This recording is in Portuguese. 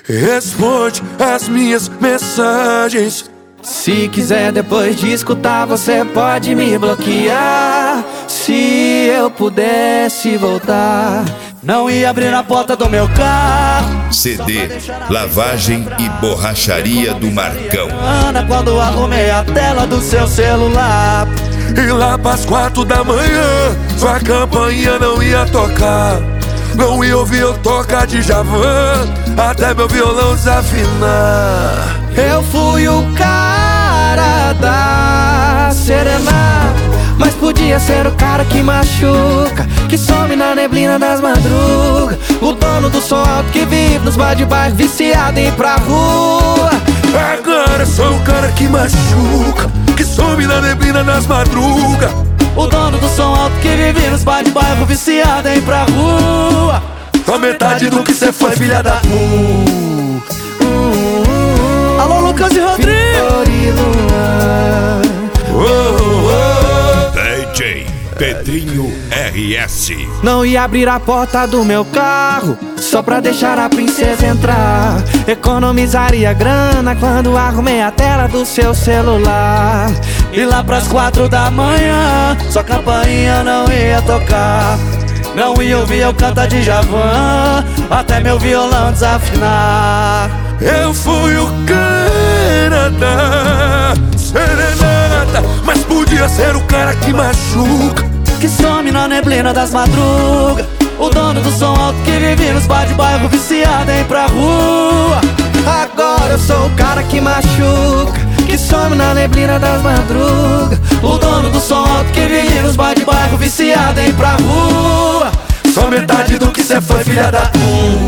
Responde as minhas mensagens. Se quiser depois de escutar, você pode me bloquear. Se eu pudesse voltar, não ia abrir a porta do meu carro. CD Lavagem e Borracharia do Marcão. Quando arrumei a tela do seu celular, E lá pras 4 da manhã, sua campainha não ia tocar. Não ia ouvir eu tocar Djavan, até meu violão desafinar. eu fui o cara da serenata, mas podia ser o cara que machuca, que some na neblina das madrugas. O dono do som alto que vive nos bar de bairro, viciado em ir pra rua. Agora sou o cara que machuca, que some na neblina das madrugas. O dono do som alto que vive nos bar de bairro, viciado em ir pra rua. A metade do que cê foi, filha da Alô, Lucas e Rodrigo. DJ Pedrinho RS. Não ia abrir a porta do meu carro só pra deixar a princesa entrar. Economizaria grana quando arrumei a tela do seu celular. E lá pras 4 da manhã, sua campainha não ia tocar. Não ia ouvir eu cantar Djavan, até meu violão desafinar. Eu fui o cara da serenata, mas podia ser o cara que machuca, que some na neblina das madrugas. O dono do som alto que vive nos bar de bairro, viciado em ir pra rua. Agora eu sou o cara que machuca, que some na neblina das madrugas. O dono do som alto que vive nos bar de bairro, viciado em ir pra rua. só metade do que cê foi, filha da